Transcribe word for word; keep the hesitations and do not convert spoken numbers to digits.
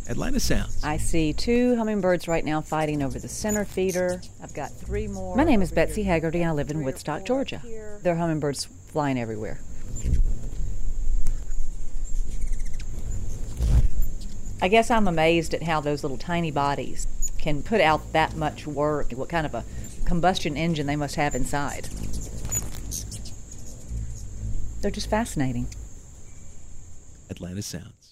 Atlanta Sounds. I see two hummingbirds right now fighting over the center feeder. I've got three more. My name is Betsy Haggerty, and I live in Woodstock, Georgia. There are hummingbirds flying everywhere. I guess I'm amazed at how those little tiny bodies can put out that much work. What kind of a combustion engine they must have inside. They're just fascinating. Atlanta Sounds.